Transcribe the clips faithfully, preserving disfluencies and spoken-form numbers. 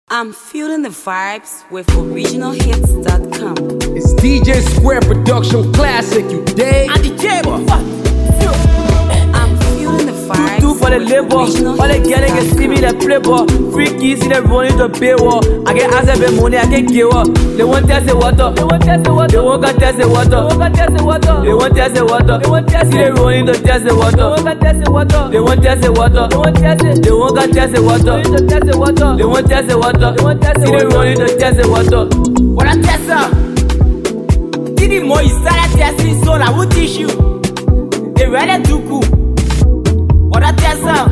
I'm feeling the vibes with original hits dot com. It's D J Square Production Classic, you dig? And the table. I'm feeling the vibes. Two for the labor. All the girls can see me the playboy. Free keys in the running the paywall. I get answer the money, I can give up. They want test the water. They want test the water. They want to test the water. They want test the water. They want test the water. They want test the running the test the water. They want test the water. They want test the water. They want test it. They want to test the water. They want test the water. They want test the water. They want test the water. They running the test the water. What a test up. Did the more you start testing, so I will teach you. They ready to cool. What a test up.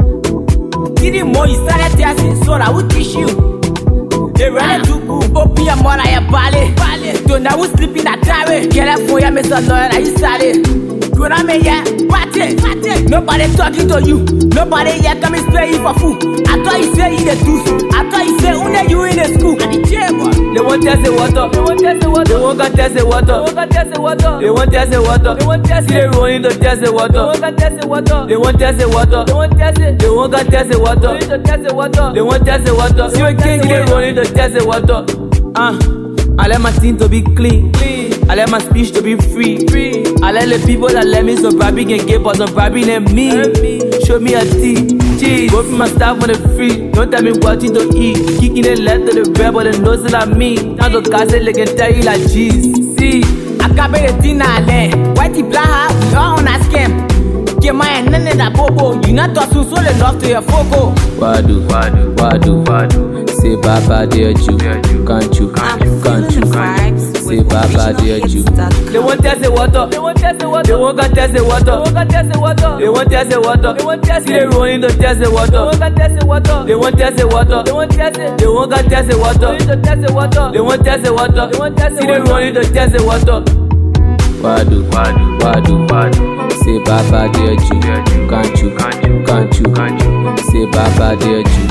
Did the more you start testing, so I will teach you. They ready to go. Open your mouth, I ballet. Don't know who's sleeping at time. Get up for your Mister Lawyer, I started. You know me, yeah, party. Nobody talking to you. Nobody here coming spray you for food. I thought you say you the tooth. I thought you say only you in the school. And the chamber. They want test the water. They want test the water. They want to test the water. They want test the water. They want test the water. They want test the running to test the water. They want test the water. They want test the water. They want test it. They want to test the water. They want test the water. They want test the water. See what king they running to test the water. Ah, I let my team to be clean. Clean. I let my speech to be free. Free. I let the people that let me so Barbie can get but some Barbie than me. Show me a T. Jeez. Go for my staff on the free. Don't tell me what you to eat. Kicking the left to the red, but the nose is like me. Now the castle they can tell you like jeez. See, I got better dinner land. Whitey black, we all on a scam. Get my hand in that bobo. You not talk so so they love to your foco. Wadu, wadu, wadu, wadu. Say baba dear you, can't you, can't you, can't you, can't you. Say baba dear you. They want test the water. They want test the water. They want to test the water. They want to test the water. They want test the water. They want test the running to test the water. They want test the water. They want test the water. They want test it. They want to test the water. They want test the water. They want test the water. They want test the running to test the water. Wadu, wadu, wadu, wadu. Say baba dear you, can't you, can't you, can't you, can't you. Say baba dear you.